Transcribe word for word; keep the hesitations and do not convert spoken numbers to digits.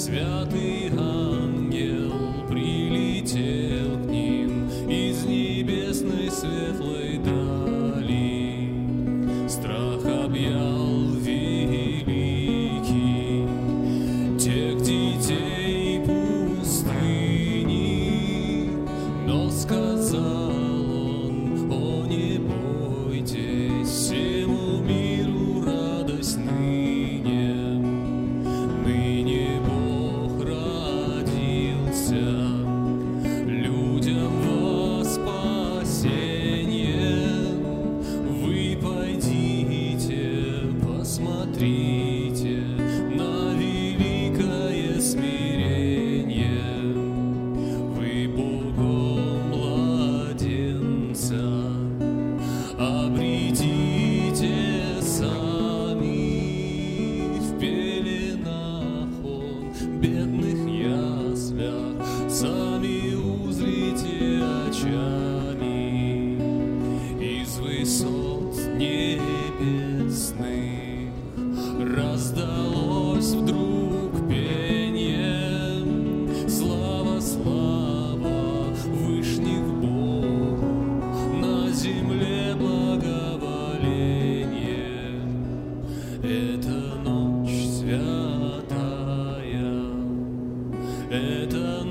Святый ангел прилетел к ним из небесной светлой дали. Страх объял великий тех детей пустыни, но сказал он: о, не бойтесь, всему миру радость ныне. Ныне Бог родился, людям во спасение. Вы пойдите, посмотрите на великое смирение. Вы Богом младенца обретите сами, в пеленах он, бедных яслях, сами узрите очами из высот небесных. Раздалось вдруг пение: слава, слава вышних Богу, на земле благоволение. Это ночь святая, это